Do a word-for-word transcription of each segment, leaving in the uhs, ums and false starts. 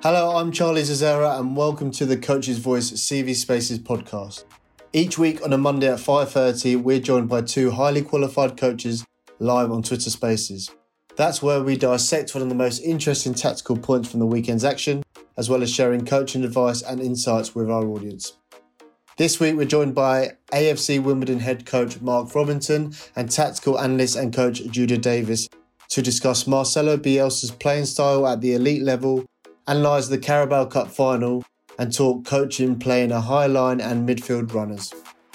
Hello, I'm Charlie Zazera and welcome to the Coach's Voice C V Spaces podcast. Each week on a Monday at five thirty, we're joined by two highly qualified coaches live on Twitter Spaces. That's where we dissect one of the most interesting tactical points from the weekend's action, as well as sharing coaching advice and insights with our audience. This week we're joined by A F C Wimbledon head coach Mark Robinson and tactical analyst and coach Judah Davis to discuss Marcelo Bielsa's playing style at the elite level, analyse the Carabao Cup final and talk coaching playing a high line and midfield runners.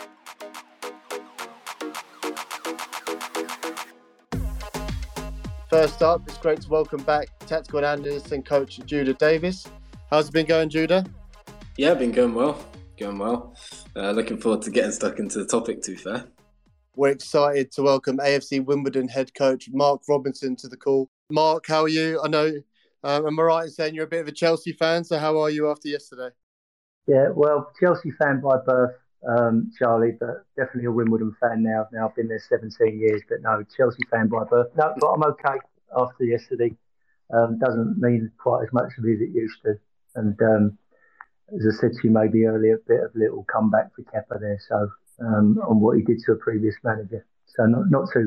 First up, it's great to welcome back tactical analyst and coach Judah Davis. How's it been going, Judah? Yeah, been going well. Going well. Uh, looking forward to getting stuck into the topic, to be fair. We're excited to welcome A F C Wimbledon head coach Mark Robinson to the call. Mark, how are you? I know, um, am I right in saying you're a bit of a Chelsea fan, so how are you after yesterday? Yeah, well, Chelsea fan by birth, um, Charlie, but definitely a Wimbledon fan now. Now I've been there seventeen years, but no, Chelsea fan by birth. No, but I'm okay after yesterday. Um, doesn't mean quite as much as it used to. And um, as I said to you maybe earlier, a bit of little comeback for Kepa there. So um, on what he did to a previous manager. So not not too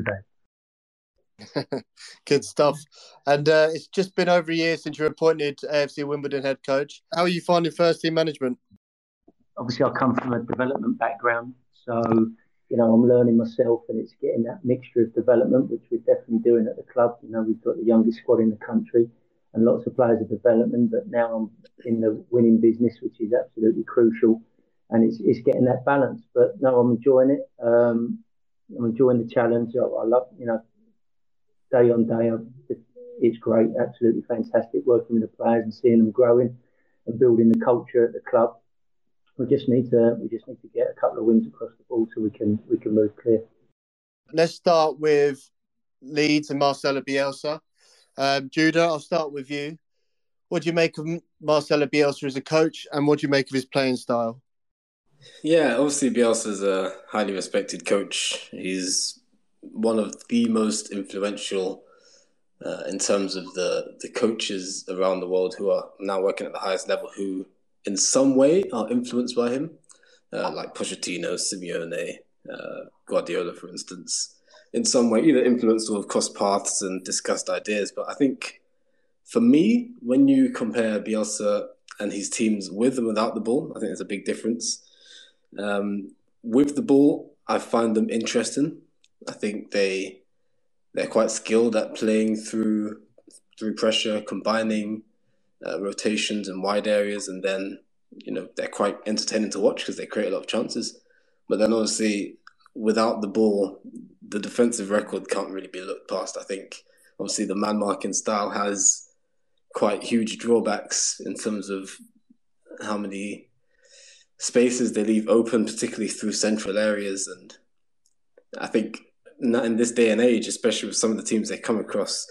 bad. Good stuff. And uh, it's just been over a year since you were appointed A F C Wimbledon head coach. How are you finding first team management? Obviously, I come from a development background. So, you know, I'm learning myself and it's getting that mixture of development, which we're definitely doing at the club. You know, we've got the youngest squad in the country and lots of players of development. But now I'm in the winning business, which is absolutely crucial. And it's it's getting that balance. But no, I'm enjoying it. Um, I'm enjoying the challenge. I, I love, you know, day on day, it's great, absolutely fantastic working with the players and seeing them growing and building the culture at the club. We just need to we just need to get a couple of wins across the board so we can we can move clear. Let's start with Leeds and Marcelo Bielsa. Um, Judah, I'll start with you. What do you make of Marcelo Bielsa as a coach, and what do you make of his playing style? Yeah, obviously Bielsa's a highly respected coach. He's one of the most influential uh, in terms of the, the coaches around the world who are now working at the highest level who in some way are influenced by him, uh, like Pochettino, Simeone, uh, Guardiola, for instance. In some way, either influenced or have crossed paths and discussed ideas. But I think for me, when you compare Bielsa and his teams with and without the ball, I think there's a big difference. Um, with the ball, I find them interesting. I think they they're quite skilled at playing through through pressure, combining uh, rotations in wide areas, and then you know they're quite entertaining to watch because they create a lot of chances. But then obviously without the ball, the defensive record can't really be looked past. I think obviously the man marking style has quite huge drawbacks in terms of how many spaces they leave open, particularly through central areas. And I think in this day and age, especially with some of the teams they come across,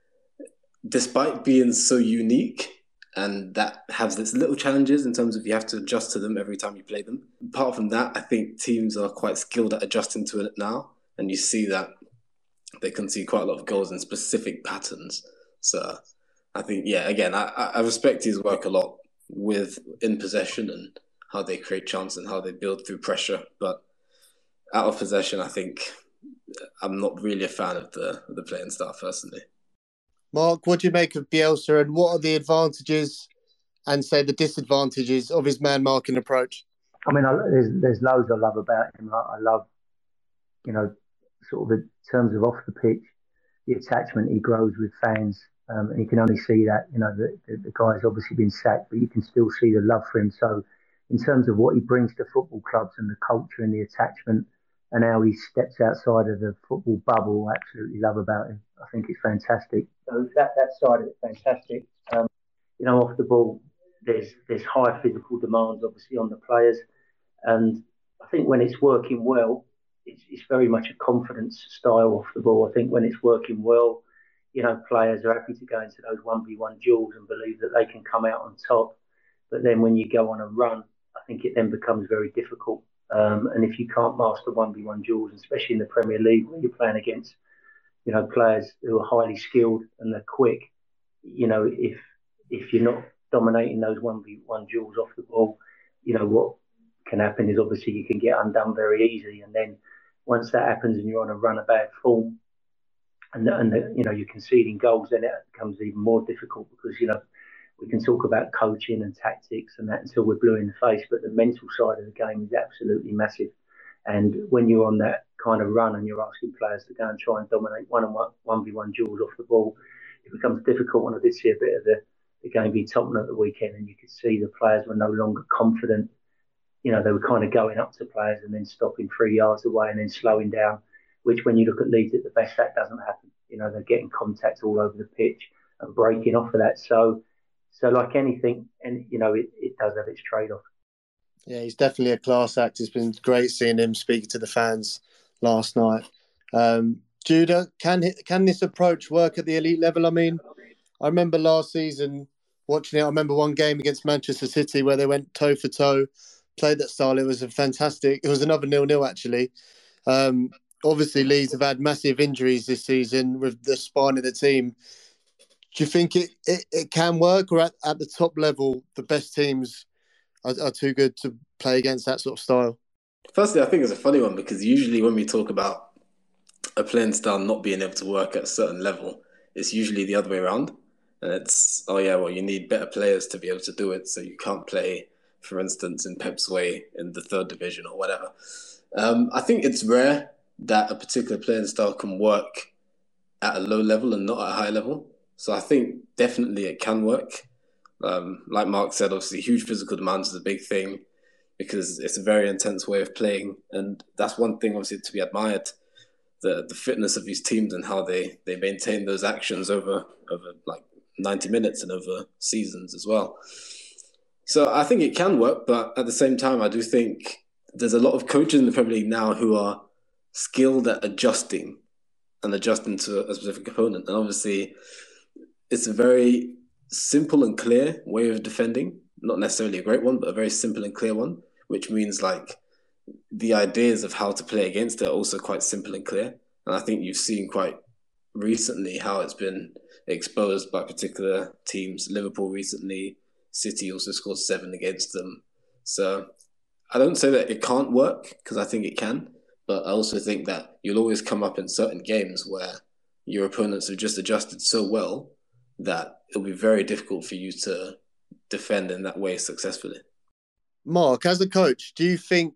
despite being so unique and that has its little challenges in terms of you have to adjust to them every time you play them. Apart from that, I think teams are quite skilled at adjusting to it now. And you see that they can see quite a lot of goals in specific patterns. So I think, yeah, again, I, I respect his work a lot with in possession and how they create chance and how they build through pressure. But out of possession, I think I'm not really a fan of the the playing style personally. Mark, what do you make of Bielsa and what are the advantages and, say, the disadvantages of his man-marking approach? I mean, I, there's, there's loads I love about him. I, I love, you know, sort of in terms of off the pitch, the attachment he grows with fans. Um, and you can only see that, you know, the, the, the guy's obviously been sacked, but you can still see the love for him. So in terms of what he brings to football clubs and the culture and the attachment and how he steps outside of the football bubble, I absolutely love about him. I think it's fantastic. So that, that side of it, fantastic. Um, you know, off the ball, there's there's high physical demands, obviously, on the players. And I think when it's working well, it's, it's very much a confidence style off the ball. I think when it's working well, you know, players are happy to go into those one v one duels and believe that they can come out on top. But then when you go on a run, I think it then becomes very difficult. Um, and if you can't master one v one duels, especially in the Premier League where you're playing against, you know, players who are highly skilled and they're quick, you know, if if you're not dominating those one v one duels off the ball, you know, what can happen is obviously you can get undone very easily. And then once that happens and you're on a run of bad form and, and the, you know, you're conceding goals, then it becomes even more difficult because, you know, we can talk about coaching and tactics and that until we're blue in the face, but the mental side of the game is absolutely massive. And when you're on that kind of run and you're asking players to go and try and dominate one on one, one v one duels off the ball, it becomes difficult. And I did see a bit of the, the game being Tottenham at the weekend, and you could see the players were no longer confident. You know, they were kind of going up to players and then stopping three yards away and then slowing down, which when you look at Leeds at the best, that doesn't happen. You know, they're getting contact all over the pitch and breaking off of that. So, so like anything, and you know, it, it does have its trade-off. Yeah, he's definitely a class act. It's been great seeing him speaking to the fans last night. Um, Judah, can can this approach work at the elite level? I mean, I remember last season watching it. I remember one game against Manchester City where they went toe for toe, played that style. It was a fantastic. It was another nil-nil actually. Um, obviously, Leeds have had massive injuries this season with the spine of the team. Do you think it, it, it can work, or at, at the top level, the best teams are, are too good to play against that sort of style? Firstly, I think it's a funny one because usually when we talk about a playing style not being able to work at a certain level, it's usually the other way around. And it's, oh yeah, well, you need better players to be able to do it. So you can't play, for instance, in Pep's way in the third division or whatever. Um, I think it's rare that a particular playing style can work at a low level and not at a high level. So I think definitely it can work. Um, like Mark said, obviously huge physical demands is a big thing because it's a very intense way of playing. And that's one thing obviously to be admired, the the fitness of these teams and how they, they maintain those actions over, over like ninety minutes and over seasons as well. So I think it can work, but at the same time, I do think there's a lot of coaches in the Premier League now who are skilled at adjusting and adjusting to a specific opponent. And obviously, it's a very simple and clear way of defending, not necessarily a great one, but a very simple and clear one, which means like the ideas of how to play against it are also quite simple and clear. And I think you've seen quite recently how it's been exposed by particular teams. Liverpool recently, City also scored seven against them. So I don't say that it can't work because I think it can, but I also think that you'll always come up in certain games where your opponents have just adjusted so well that it'll be very difficult for you to defend in that way successfully. Mark, as a coach, do you think,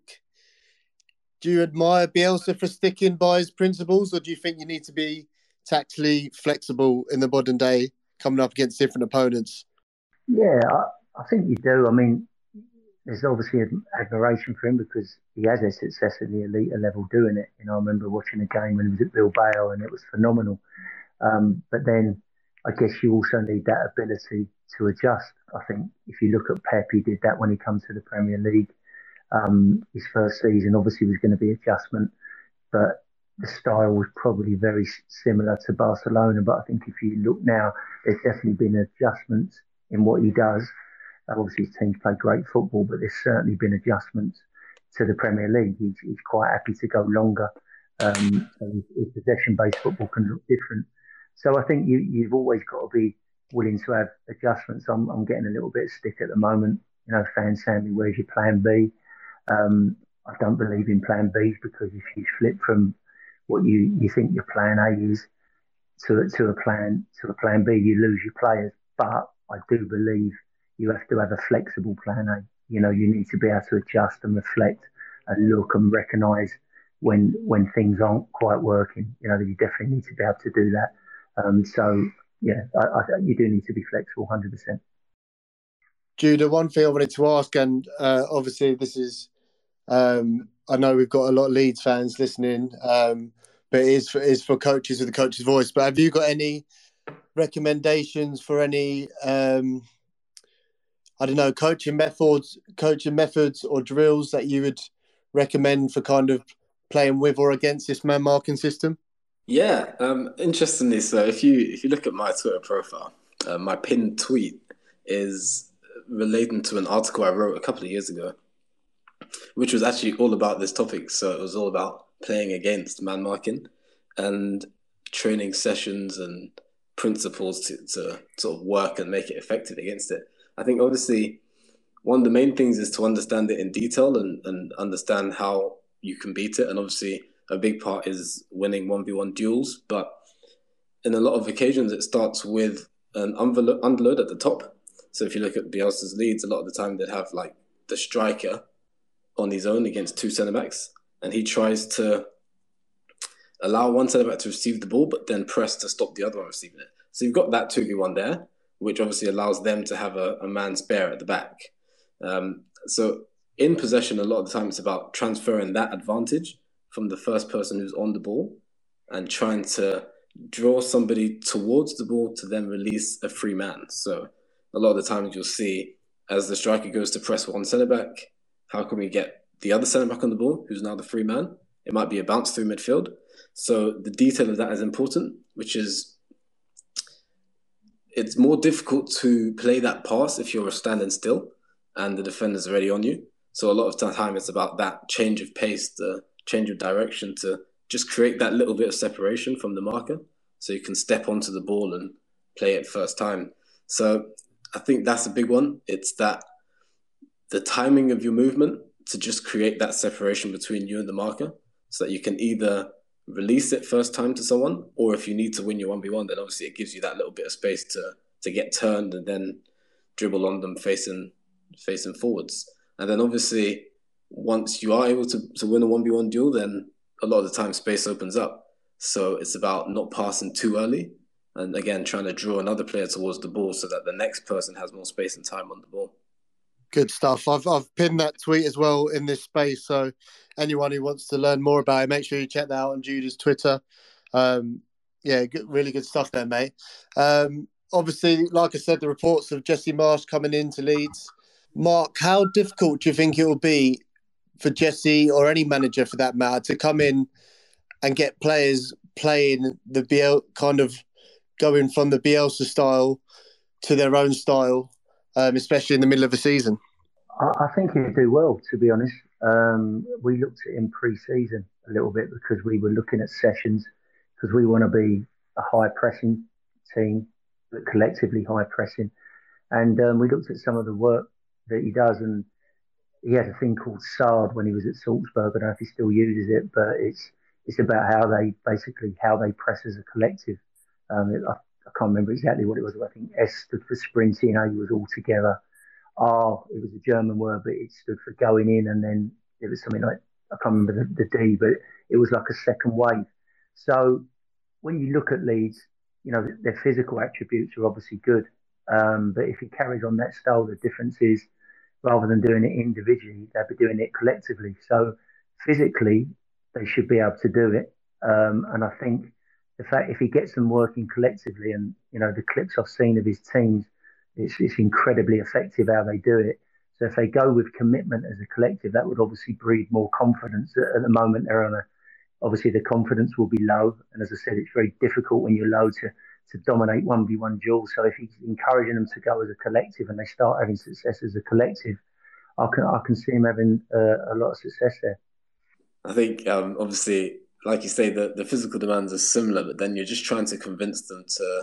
do you admire Bielsa for sticking by his principles, or do you think you need to be tactically flexible in the modern day coming up against different opponents? Yeah, I, I think you do. I mean, there's obviously admiration for him because he has had success at the elite level doing it. You know, I remember watching a game when he was at Bilbao and it was phenomenal. Um, but then I guess you also need that ability to adjust. I think if you look at Pep, he did that when he comes to the Premier League. Um, his first season obviously was going to be adjustment, but the style was probably very similar to Barcelona. But I think if you look now, there's definitely been adjustments in what he does. Obviously, his teams play great football, but there's certainly been adjustments to the Premier League. He's, he's quite happy to go longer. Um, so his, his possession-based football can look different. So I think you, you've always got to be willing to have adjustments. I'm, I'm getting a little bit of stick at the moment. You know, fans saying me, where's your plan B? Um, I don't believe in plan Bs because if you flip from what you, you think your plan A is to, to a plan to a plan B, you lose your players. But I do believe you have to have a flexible plan A. You know, you need to be able to adjust and reflect and look and recognise when when things aren't quite working. You know, you definitely need to be able to do that. Um, so, yeah, I, I, you do need to be flexible, one hundred percent. Judah, one thing I wanted to ask, and uh, obviously this is, um, I know we've got a lot of Leeds fans listening, um, but it is for, it is for coaches with the coach's voice. But have you got any recommendations for any, um, I don't know, coaching methods, coaching methods or drills that you would recommend for kind of playing with or against this man marking system? Yeah, um, interestingly, so if you if you look at my Twitter profile, uh, my pinned tweet is relating to an article I wrote a couple of years ago, which was actually all about this topic. So it was all about playing against man marking and training sessions and principles to, to sort of work and make it effective against it. I think obviously one of the main things is to understand it in detail and, and understand how you can beat it. And obviously a big part is winning one v one duels. But in a lot of occasions, it starts with an underload, underload at the top. So if you look at Bielsa's Leeds, a lot of the time they'd have like the striker on his own against two centre-backs. And he tries to allow one centre-back to receive the ball, but then press to stop the other one receiving it. So you've got that two v one there, which obviously allows them to have a, a man spare at the back. Um, so in possession, a lot of the time it's about transferring that advantage from the first person who's on the ball and trying to draw somebody towards the ball to then release a free man. So a lot of the times you'll see as the striker goes to press one centre-back, how can we get the other centre-back on the ball, who's now the free man? It might be a bounce through midfield. So the detail of that is important, which is it's more difficult to play that pass if you're standing still and the defender's already on you. So a lot of the time it's about that change of pace, the change of direction to just create that little bit of separation from the marker so you can step onto the ball and play it first time. So I think that's a big one. It's that the timing of your movement to just create that separation between you and the marker so that you can either release it first time to someone, or if you need to win your one v one, then obviously it gives you that little bit of space to to get turned and then dribble on them facing facing forwards. And then obviously once you are able to, to win a one v one duel, then a lot of the time space opens up. So it's about not passing too early and again trying to draw another player towards the ball so that the next person has more space and time on the ball. Good stuff. I've I've pinned that tweet as well in this space. So anyone who wants to learn more about it, make sure you check that out on Judah's Twitter. Um, yeah, good, really good stuff there, mate. Um, obviously, like I said, the reports of Jesse Marsch coming into Leeds. Mark, how difficult do you think it will be for Jesse or any manager for that matter to come in and get players playing the Biel kind of going from the Bielsa style to their own style? Um, especially in the middle of the season? I, I think he'd do well, to be honest. Um, we looked at him pre-season a little bit because we were looking at sessions because we want to be a high-pressing team, but collectively high-pressing. And um, we looked at some of the work that he does, and he had a thing called S A R D when he was at Salzburg. I don't know if he still uses it, but it's it's about how they basically how they press as a collective. Um, it, I, I can't remember exactly what it was. I think S stood for sprinting, A was all together. R, it was a German word, but it stood for going in. And then it was something like, I can't remember the, the D, but it was like a second wave. So when you look at Leeds, you know, their physical attributes are obviously good. Um, but if he carries on that style, the difference is rather than doing it individually, they'll be doing it collectively. So physically, they should be able to do it. Um, and I think the fact if he gets them working collectively, and you know the clips I've seen of his teams, it's, it's incredibly effective how they do it. So if they go with commitment as a collective, that would obviously breed more confidence. At, at the moment, they're on a obviously the confidence will be low, and as I said, it's very difficult when you're low to to dominate one v one duels. So if he's encouraging them to go as a collective and they start having success as a collective, I can I can see him having uh, a lot of success there. I think um, obviously, like you say, the, the physical demands are similar, but then you're just trying to convince them to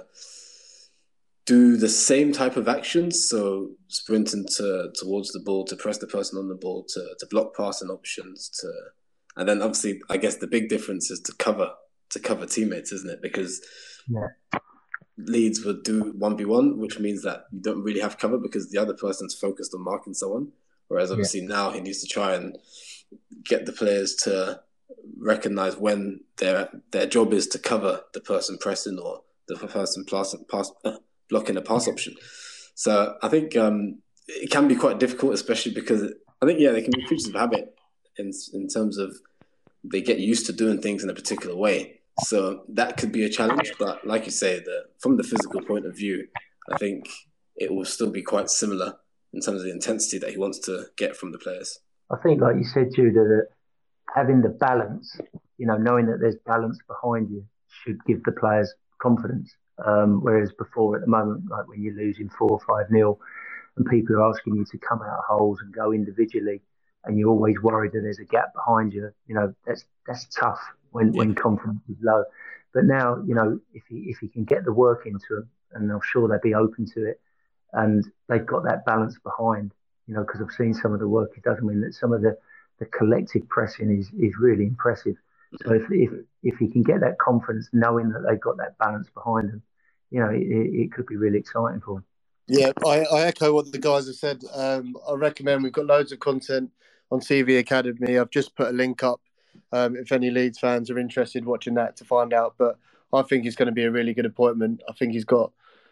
do the same type of actions. So sprinting to, towards the ball, to press the person on the ball, to, to block passing options, to and then obviously, I guess the big difference is to cover to cover teammates, isn't it? Because yeah. Leeds would do one v one, which means that you don't really have cover because the other person's focused on marking someone. Whereas obviously yeah. now he needs to try and get the players to recognize when their their job is to cover the person pressing or the person pass, pass, uh, blocking a pass option. So I think um, it can be quite difficult, especially because I think, yeah, they can be creatures of habit in in terms of they get used to doing things in a particular way. So that could be a challenge. But like you say, the, from the physical point of view, I think it will still be quite similar in terms of the intensity that he wants to get from the players. I think, like you said, Judah, that having the balance, you know, knowing that there's balance behind you should give the players confidence. Um, whereas before, at the moment, like when you're losing four or five nil and people are asking you to come out of holes and go individually and you're always worried that there's a gap behind you, you know, that's that's tough when, yeah. when confidence is low. But now, you know, if he if he can get the work into them, and I'm sure they'll be open to it, and they've got that balance behind. You know, because I've seen some of the work he does. I mean, that some of the, the collective pressing is is really impressive. So if if if he can get that confidence, knowing that they've got that balance behind them, you know, it, it could be really exciting for him. Yeah, I, I echo what the guys have said. Um, I recommend, we've got loads of content on C V Academy. I've just put a link up um, if any Leeds fans are interested watching that to find out. But I think it's going to be a really good appointment. I think he's got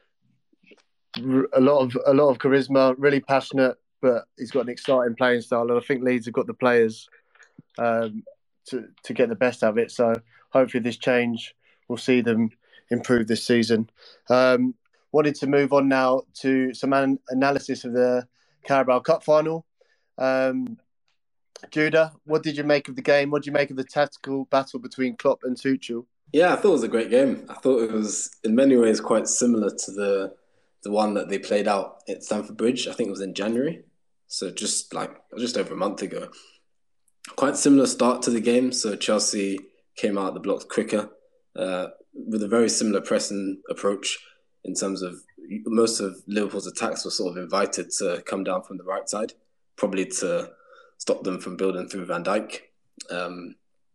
a lot of a lot of charisma, really passionate, but he's got an exciting playing style. And I think Leeds have got the players um, to to get the best out of it. So hopefully this change will see them improve this season. Um, Wanted to move on now to some an- analysis of the Carabao Cup final. Um, Judah, what did you make of the game? What did you make of the tactical battle between Klopp and Tuchel? Yeah, I thought it was a great game. I thought it was in many ways quite similar to the the one that they played out at Stamford Bridge. I think it was in January, so just like just over a month ago. Quite similar start to the game. So Chelsea came out the blocks quicker uh, with a very similar pressing approach. In terms of most of Liverpool's attacks were sort of invited to come down from the right side, probably to stop them from building through Van Dijk. Um,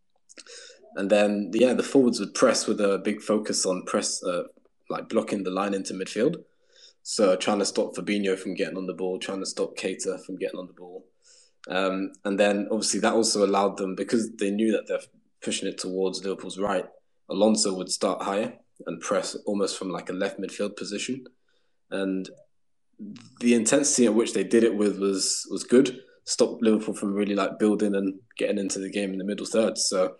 and then, yeah, the forwards would press with a big focus on press, uh, like blocking the line into midfield. So trying to stop Fabinho from getting on the ball, trying to stop Keita from getting on the ball. Um, and then, obviously, that also allowed them, because they knew that they're pushing it towards Liverpool's right, Alonso would start higher and press almost from like a left midfield position. And the intensity at which they did it with was was good. Stopped Liverpool from really like building and getting into the game in the middle third. So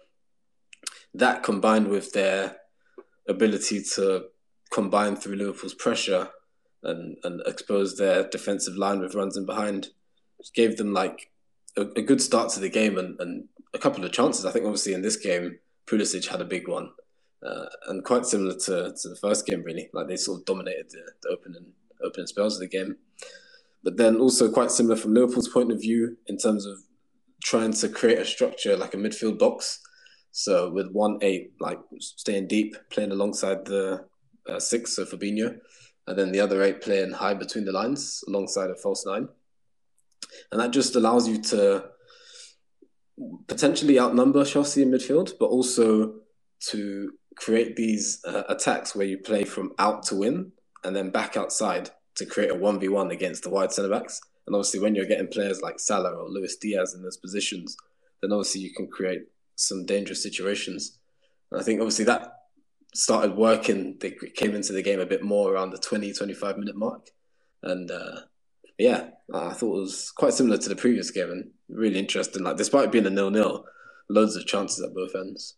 that combined with their ability to combine through Liverpool's pressure and, and expose their defensive line with runs in behind, gave them like a, a good start to the game and, and a couple of chances. I think obviously in this game, Pulisic had a big one. Uh, and quite similar to, to the first game, really. Like they sort of dominated the, the opening opening spells of the game. But then also quite similar from Liverpool's point of view in terms of trying to create a structure like a midfield box. So with one eight, like staying deep, playing alongside the uh, six, so Fabinho, and then the other eight playing high between the lines alongside a false nine. And that just allows you to potentially outnumber Chelsea in midfield, but also to create these uh, attacks where you play from out to win and then back outside to create a one v one against the wide centre-backs. And obviously when you're getting players like Salah or Luis Diaz in those positions, then obviously you can create some dangerous situations. And I think obviously that started working. They came into the game a bit more around the twenty, twenty-five minute mark. And uh, yeah, I thought it was quite similar to the previous game and really interesting. Like despite being a nil-nil, loads of chances at both ends.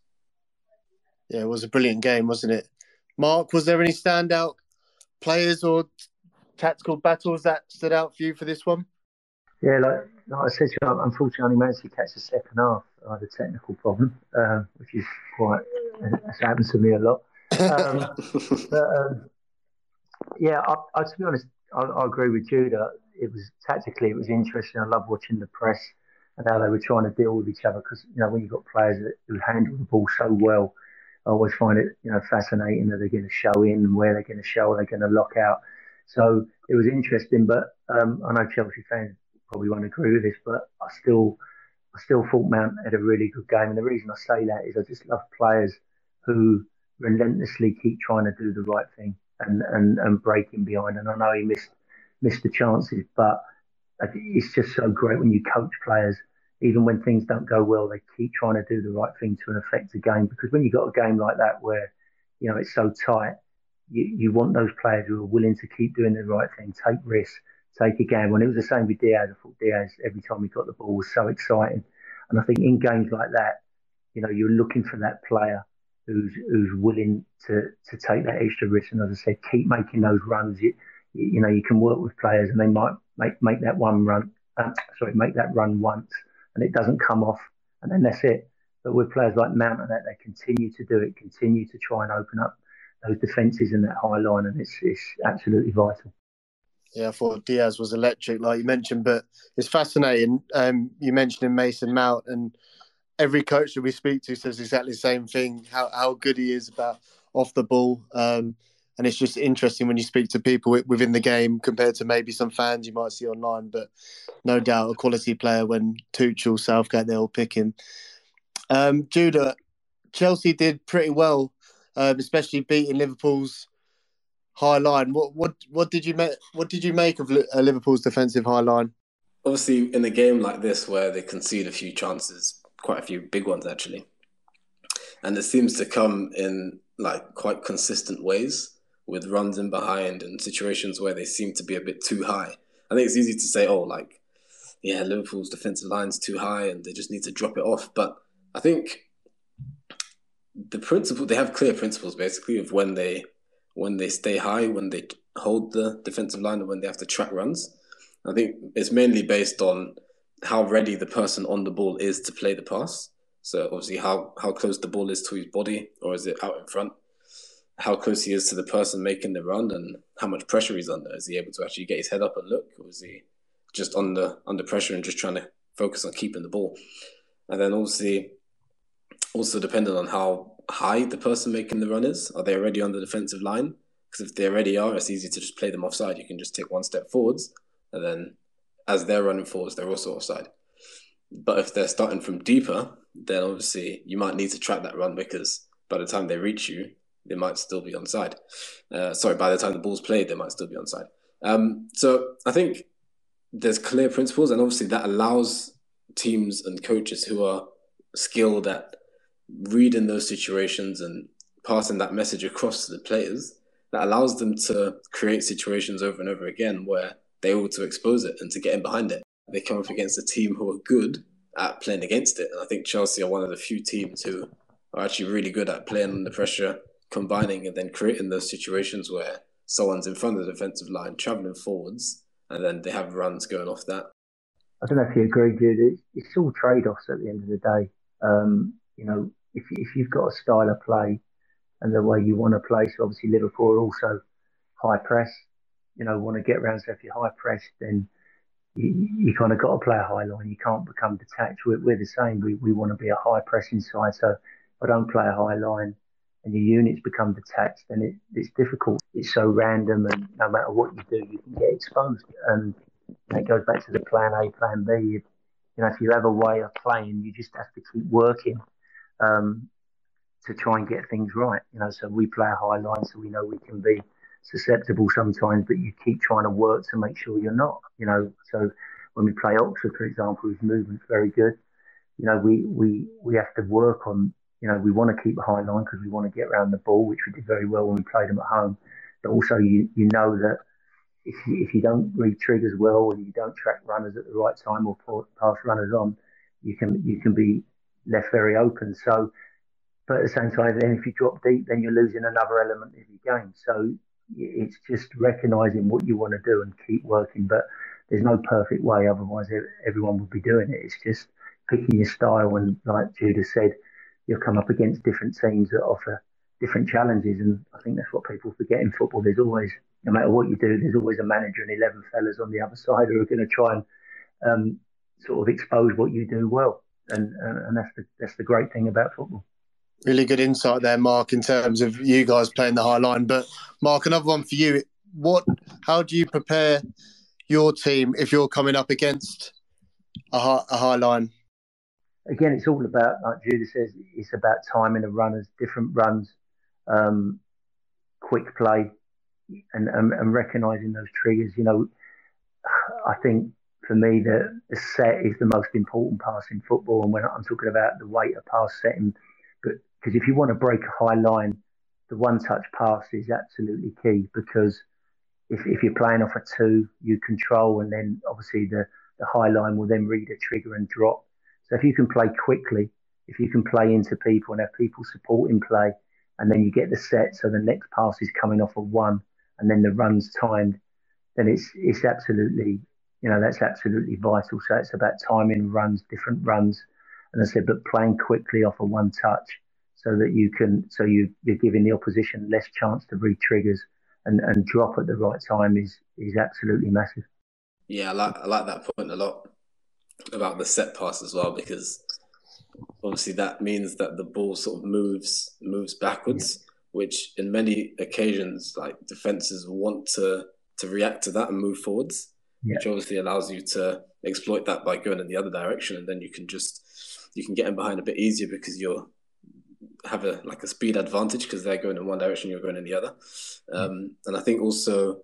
Yeah, it was a brilliant game, wasn't it? Mark, was there any standout players or tactical battles that stood out for you for this one? Yeah, like, like I said, unfortunately, I only managed to catch the second half. I had a technical problem, uh, which is quite, that's happened to me a lot. Um, but um, yeah, I, I, to be honest, I, I agree with Judah. It was tactically, it was interesting. I love watching the press and how they were trying to deal with each other because, you know, when you've got players that who handle the ball so well, I always find it, you know, fascinating that they're going to show in and where they're going to show, they're going to lock out. So it was interesting, but um, I know Chelsea fans probably won't agree with this, but I still, I still thought Mount had a really good game. And the reason I say that is I just love players who relentlessly keep trying to do the right thing and, and, and breaking behind. And I know he missed missed the chances, but it's just so great when you coach players. Even when things don't go well, they keep trying to do the right thing to affect the game. Because when you've got a game like that where, you know, it's so tight, you, you want those players who are willing to keep doing the right thing, take risks, take a gamble. And it was the same with Diaz. I thought Diaz, every time he got the ball, was so exciting. And I think in games like that, you know, you're looking for that player who's who's willing to, to take that extra risk. And as I said, keep making those runs. You, you know, you can work with players and they might make, make that one run, um, sorry, make that run once. And it doesn't come off, and then that's it. But with players like Mount and that, they continue to do it, continue to try and open up those defences in that high line, and it's it's absolutely vital. Yeah, I thought Diaz was electric, like you mentioned, but it's fascinating. Um, you mentioned Mason Mount, and every coach that we speak to says exactly the same thing, how, how good he is about off the ball. Um, And it's just interesting when you speak to people within the game compared to maybe some fans you might see online. But no doubt a quality player when Tuchel, Southgate, they all pick him. Um, Judah, Chelsea did pretty well, um, especially beating Liverpool's high line. What what what did you make? What did you make of Liverpool's defensive high line? Obviously, in a game like this where they concede a few chances, quite a few big ones actually, and it seems to come in like quite consistent ways, with runs in behind and situations where they seem to be a bit too high. I think it's easy to say, oh, like, yeah, Liverpool's defensive line's too high and they just need to drop it off. But I think the principle, they have clear principles basically of when they when they stay high, when they hold the defensive line, and when they have to track runs. I think it's mainly based on how ready the person on the ball is to play the pass. So obviously how, how close the ball is to his body, or is it out in front? How close he is to the person making the run, and how much pressure he's under. Is he able to actually get his head up and look, or is he just under under pressure and just trying to focus on keeping the ball? And then obviously also depending on how high the person making the run is. Are they already on the defensive line? Because if they already are, it's easy to just play them offside. You can just take one step forwards, and then as they're running forwards, they're also offside. But if they're starting from deeper, then obviously you might need to track that run, because by the time they reach you, they might still be onside. Uh, sorry, by the time the ball's played, they might still be onside. Um, so I think there's clear principles, and obviously that allows teams and coaches who are skilled at reading those situations and passing that message across to the players, that allows them to create situations over and over again where they're able to expose it and to get in behind it. They come up against a team who are good at playing against it. And I think Chelsea are one of the few teams who are actually really good at playing under pressure, combining and then creating those situations where someone's in front of the defensive line, travelling forwards, and then they have runs going off that. I don't know if you agree, Jude. It's all trade-offs at the end of the day. Um, you know, if if you've got a style of play and the way you want to play, so obviously Liverpool are also high press, you know, want to get around. So if you're high press, then you, you kind of got to play a high line. You can't become detached. We're, we're the same. We we want to be a high pressing side. So if I don't play a high line and your units become detached, then it, it's difficult. It's so random, and no matter what you do, you can get exposed. And it goes back to the plan A, plan B. You, you know, if you have a way of playing, you just have to keep working um, to try and get things right. You know, so we play a high line, so we know we can be susceptible sometimes, but you keep trying to work to make sure you're not. You know, so when we play Oxford, for example, whose movement's very good, you know, we we we have to work on. You know, we want to keep a high line because we want to get around the ball, which we did very well when we played them at home. But also, you you know that if you, if you don't read triggers well, or you don't track runners at the right time, or pass runners on, you can you can be left very open. So, but at the same time, then if you drop deep, then you're losing another element of your game. So it's just recognising what you want to do and keep working. But there's no perfect way, otherwise everyone would be doing it. It's just picking your style, and like Judah said, you'll come up against different teams that offer different challenges. And I think that's what people forget in football. There's always, no matter what you do, there's always a manager and eleven fellas on the other side who are going to try and um, sort of expose what you do well. And, uh, and that's the that's the great thing about football. Really good insight there, Mark, in terms of you guys playing the high line. But Mark, another one for you. What? How do you prepare your team if you're coming up against a high, a high line? Again, it's all about, like Judah says, it's about timing the runners, different runs, um, quick play, and, and, and recognising those triggers. You know, I think for me, the, the set is the most important pass in football. And when I'm talking about the weight of pass setting, but because if you want to break a high line, the one-touch pass is absolutely key, because if, if you're playing off a two, you control, and then obviously the, the high line will then read a trigger and drop. So if you can play quickly, if you can play into people and have people supporting play, and then you get the set, so the next pass is coming off a one, and then the run's timed, then it's it's absolutely, you know, that's absolutely vital. So it's about timing runs, different runs, and I said, but playing quickly off a one touch, so that you can, so you you're giving the opposition less chance to read triggers, and, and drop at the right time is is absolutely massive. Yeah, I like I like that point a lot about the set pass as well, because obviously that means that the ball sort of moves moves backwards, which in many occasions, like defenses want to to react to that and move forwards, yeah. which obviously allows you to exploit that by going in the other direction, and then you can just you can get in behind a bit easier because you're have a like a speed advantage because they're going in one direction, you're going in the other. Um, and I think also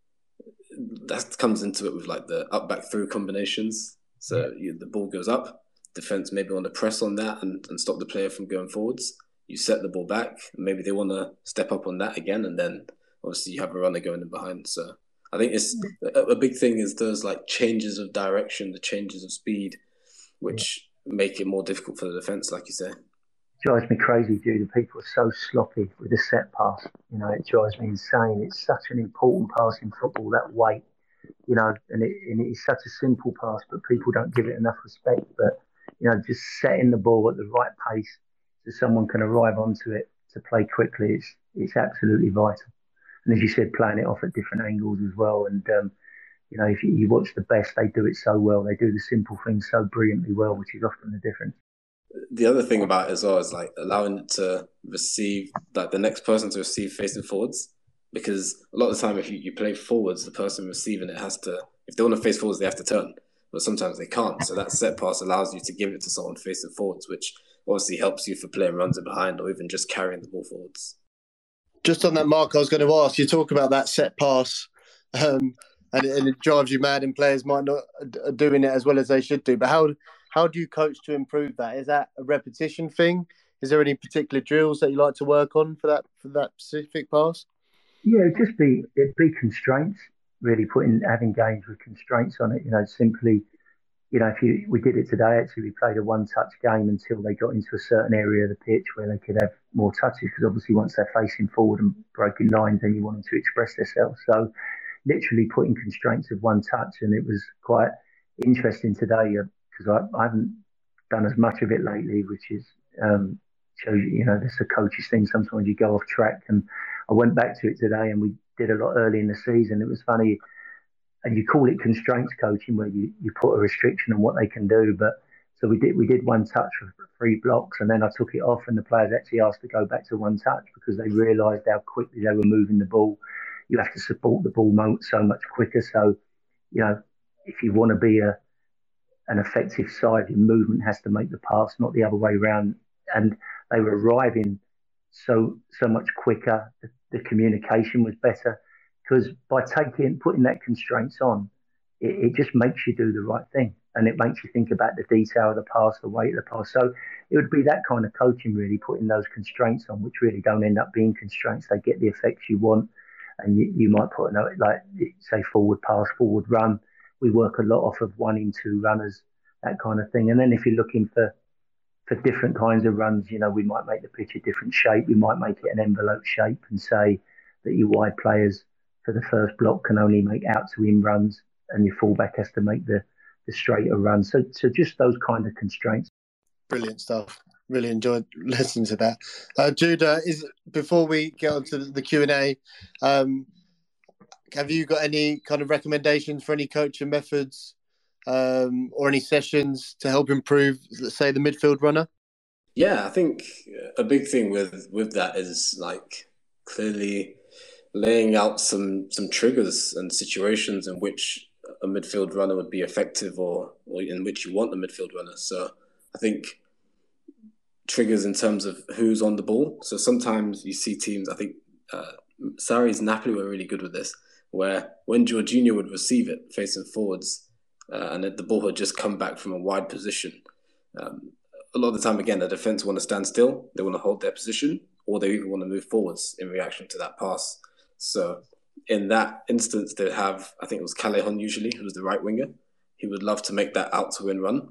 that comes into it with like the up back through combinations. So you, the ball goes up, defense maybe want to press on that and, and stop the player from going forwards. You set the ball back, and maybe they want to step up on that again, and then obviously you have a runner going in behind. So I think it's a, a big thing is those like changes of direction, the changes of speed, which make it more difficult for the defense, like you say. Drives me crazy, Jude. People are so sloppy with the set pass. You know, it drives me insane. It's such an important pass in football, that weight, you know, and it, and it's such a simple pass, but people don't give it enough respect. But, you know, just setting the ball at the right pace so someone can arrive onto it to play quickly, it's, it's absolutely vital. And as you said, playing it off at different angles as well. And, um, you know, if you, you watch the best, they do it so well. They do the simple things so brilliantly well, which is often the difference. The other thing about it as well is like allowing it to receive, like the next person to receive facing forwards, because a lot of the time if you, you play forwards, the person receiving it has to, if they want to face forwards, they have to turn, but sometimes they can't. So that set pass allows you to give it to someone facing forwards, which obviously helps you for playing runs in behind or even just carrying the ball forwards. Just on that, Mark, I was going to ask, you talk about that set pass um, and, it, and it drives you mad and players might not are doing it as well as they should do, but how How do you coach to improve that? Is that a repetition thing? Is there any particular drills that you like to work on for that for that specific pass? Yeah, it'd just be it'd be constraints. Really putting having games with constraints on it. You know, simply, you know, if you we did it today. Actually, we played a one-touch game until they got into a certain area of the pitch where they could have more touches. Because obviously, once they're facing forward and breaking lines, then you want them to express themselves. So, literally putting constraints of one touch, and it was quite interesting today. Because I, I haven't done as much of it lately, which is um, shows you, you know, there's a coach's thing. Sometimes you go off track, and I went back to it today, and we did a lot early in the season. It was funny, and you call it constraints coaching, where you, you put a restriction on what they can do. But so we did we did one touch for three blocks, and then I took it off, and the players actually asked to go back to one touch because they realised how quickly they were moving the ball. You have to support the ball so much quicker. So, you know, if you want to be a an effective side, your movement has to make the pass, not the other way around. And they were arriving so so much quicker. The, the communication was better because by taking putting that constraints on, it, it just makes you do the right thing, and it makes you think about the detail of the pass, the weight of the pass. So it would be that kind of coaching, really, putting those constraints on, which really don't end up being constraints. They get the effects you want, and you, you might put a, like say forward pass, forward run. We work a lot off of one in two runners, that kind of thing. And then if you're looking for for different kinds of runs, you know, we might make the pitch a different shape. We might make it an envelope shape and say that your wide players for the first block can only make out to in runs, and your fullback has to make the, the straighter run. So, so just those kind of constraints. Brilliant stuff. Really enjoyed listening to that. Uh, Jude, uh, is before we get on to the Q and A, um, have you got any kind of recommendations for any coaching methods um, or any sessions to help improve, let's say, the midfield runner? Yeah, I think a big thing with, with that is like clearly laying out some some triggers and situations in which a midfield runner would be effective, or, or in which you want a midfield runner. So I think triggers in terms of who's on the ball. So sometimes you see teams, I think uh, Sarri's Napoli were really good with this, where when Jorginho would receive it facing forwards uh, and the ball had just come back from a wide position, um, a lot of the time, again, the defence want to stand still, they want to hold their position, or they even want to move forwards in reaction to that pass. So in that instance, they'd have, I think it was Callejon usually, who was the right winger. He would love to make that out to win run.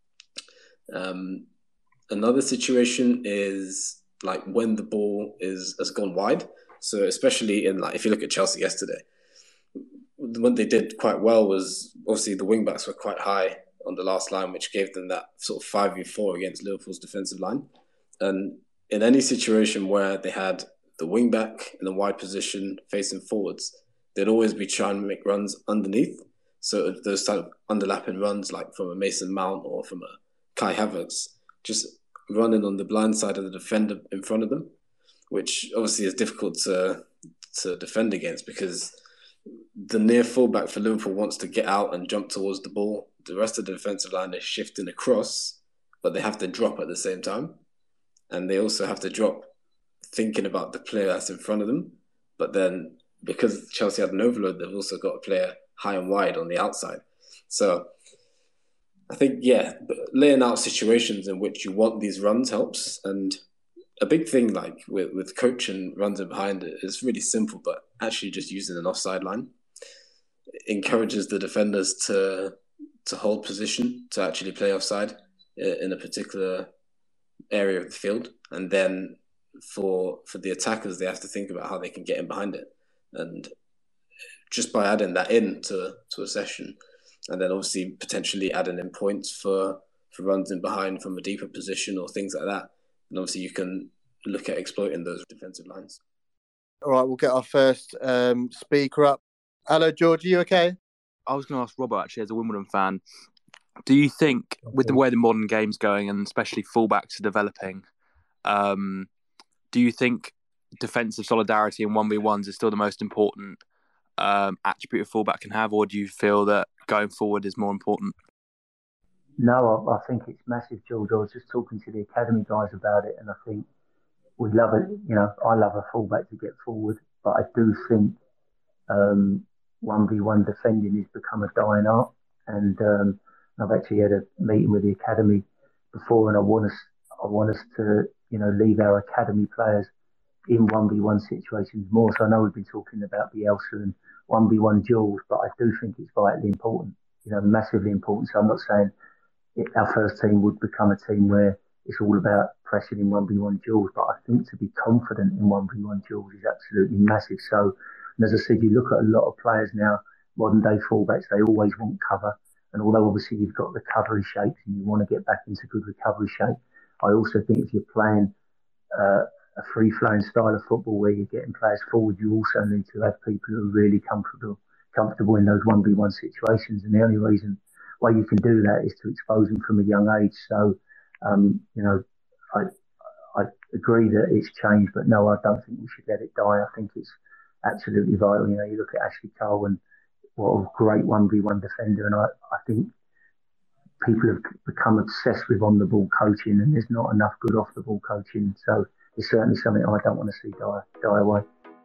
Um, another situation is like when the ball is has gone wide. So especially in like, if you look at Chelsea yesterday, what they did quite well was obviously the wing backs were quite high on the last line, which gave them that sort of five v four against Liverpool's defensive line. And in any situation where they had the wing back in a wide position facing forwards, they'd always be trying to make runs underneath. So those type of underlapping runs, like from a Mason Mount or from a Kai Havertz, just running on the blind side of the defender in front of them. which obviously is difficult to to defend against because the near fullback for Liverpool wants to get out and jump towards the ball. The rest of the defensive line is shifting across, but they have to drop at the same time. And they also have to drop thinking about the player that's in front of them. But then because Chelsea had an overload, they've also got a player high and wide on the outside. So I think, yeah, laying out situations in which you want these runs helps. And a big thing like with, with coaching runs in behind it is really simple, but actually just using an offside line encourages the defenders to to hold position, to actually play offside in a particular area of the field. And then for for the attackers, they have to think about how they can get in behind it. And just by adding that in to, to a session, and then obviously potentially adding in points for, for runs in behind from a deeper position or things like that, and obviously you can look at exploiting those defensive lines. All right, we'll get our first um, speaker up. Hello, George, are you okay? I was going to ask Robert, actually, as a Wimbledon fan, do you think, with the way the modern game's going, and especially fullbacks are developing, um, do you think defensive solidarity in one v ones is still the most important um, attribute a fullback can have, or do you feel that going forward is more important? No, I, I think it's massive, George. I was just talking to the academy guys about it, and I think we love it. You know, I love a fullback to get forward, but I do think um, one v one defending has become a dying art. And um, I've actually had a meeting with the academy before, and I want us, I want us to, you know, leave our academy players in one v one situations more. So I know we've been talking about Bielsa and one v one duels, but I do think it's vitally important, you know, massively important. So I'm not saying it, our first team would become a team where it's all about pressing in one v one duels, but I think to be confident in one v one duels is absolutely massive. So, and as I said, you look at a lot of players now, modern day fullbacks, they always want cover. And although obviously you've got recovery shapes and you want to get back into good recovery shape, I also think if you're playing uh, a free-flowing style of football where you're getting players forward, you also need to have people who are really comfortable comfortable in those one v one situations. And the only reason why you can do that is to expose them from a young age. So, um, you know, I I agree that it's changed, but no, I don't think we should let it die. I think it's absolutely vital. You know, you look at Ashley Cole and what a great one v one defender, and I, I think people have become obsessed with on-the-ball coaching, and there's not enough good off-the-ball coaching. So it's certainly something I don't want to see die, die away.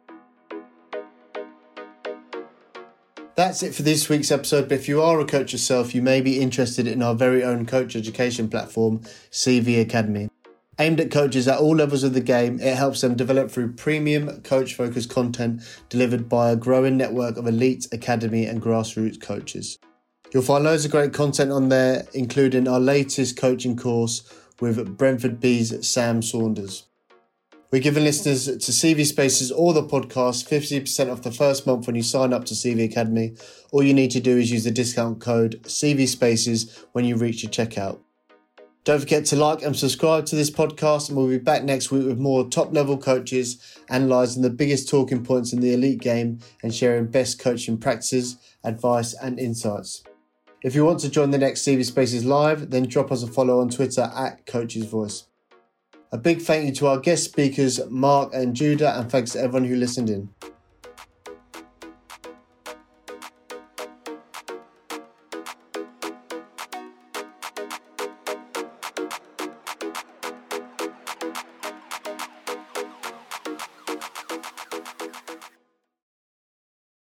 That's it for this week's episode, but if you are a coach yourself, you may be interested in our very own coach education platform, C V Academy. Aimed at coaches at all levels of the game, it helps them develop through premium coach-focused content delivered by a growing network of elite academy and grassroots coaches. You'll find loads of great content on there, including our latest coaching course with Brentford Bees' Sam Saunders. We're giving listeners to C V Spaces or the podcast fifty percent off the first month when you sign up to C V Academy. All you need to do is use the discount code C V Spaces when you reach your checkout. Don't forget to like and subscribe to this podcast, and we'll be back next week with more top-level coaches analysing the biggest talking points in the elite game and sharing best coaching practices, advice and insights. If you want to join the next C V Spaces live, then drop us a follow on Twitter at Coach's Voice. A big thank you to our guest speakers, Mark and Judah, and thanks to everyone who listened in.